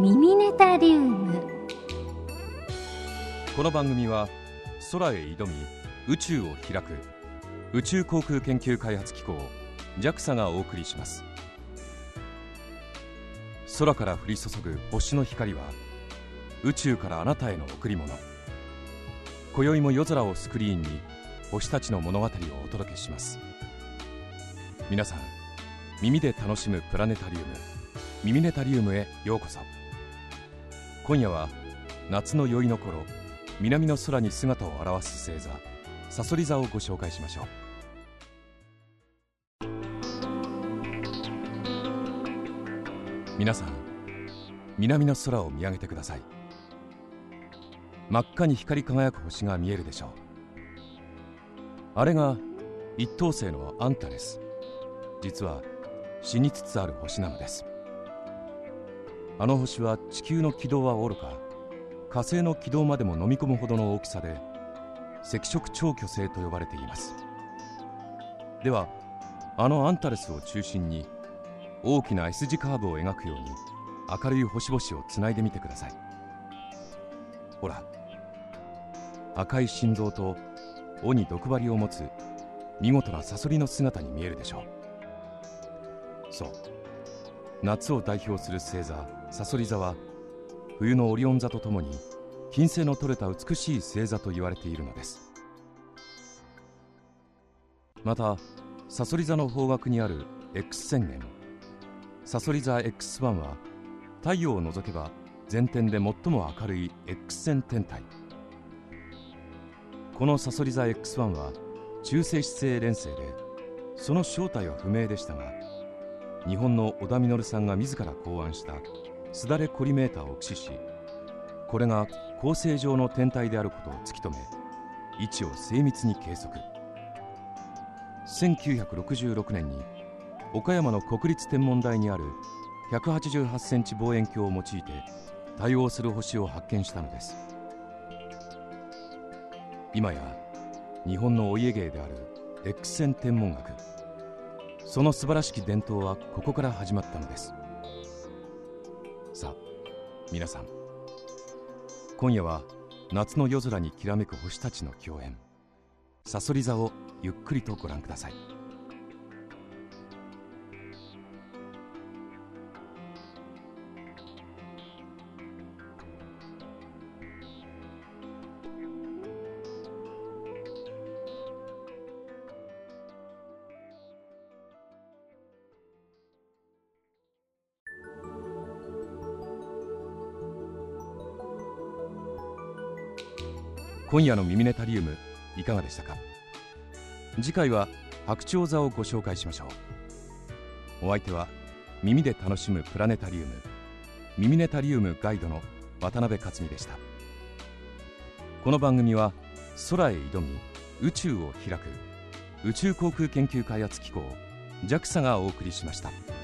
ミミネタリウム。 この番組は空へ挑み宇宙を開く宇宙航空研究開発機構 JAXA がお送りします。空から降り注ぐ星の光は宇宙からあなたへの贈り物。今宵も夜空をスクリーンに星たちの物語をお届けします。皆さん、耳で楽しむプラネタリウム、ミミネタリウムへようこそ。今夜は夏の宵の頃、南の空に姿を現す星座、さそり座をご紹介しましょう。皆さん、南の空を見上げてください。真っ赤に光り輝く星が見えるでしょう。あれが一等星のアンタレス。実は死につつある星なのです。あの星は地球の軌道はおろか、火星の軌道までも飲み込むほどの大きさで赤色超巨星と呼ばれています。では、あのアンタレスを中心に大きな S 字カーブを描くように明るい星々をつないでみてください。ほら、赤い心臓と尾に毒針を持つ見事なサソリの姿に見えるでしょう。そう、夏を代表する星座さそり座は冬のオリオン座とともに金星の取れた美しい星座と言われているのです。またさそり座の方角にある X 線源、さそり座 X1 は太陽を除けば全天で最も明るい X 線天体。このさそり座 X1 は中性子星連星で、その正体は不明でしたが、日本の小田実さんが自ら考案したすだれコリメーターを駆使し、これが恒星状の天体であることを突き止め、位置を精密に計測。1966年に岡山の国立天文台にある188センチ望遠鏡を用いて対応する星を発見したのです。今や日本のお家芸である X 線天文学、その素晴らしき伝統はここから始まったのです。さあ皆さん、今夜は夏の夜空にきらめく星たちの共演、さそり座をゆっくりとご覧ください。今夜のミミネタリウムいかがでしたか。次回は白鳥座をご紹介しましょう。お相手は耳で楽しむプラネタリウム、ミミネタリウムガイドの渡辺克美でした。この番組は空へ挑み宇宙を開く宇宙航空研究開発機構 JAXA がお送りしました。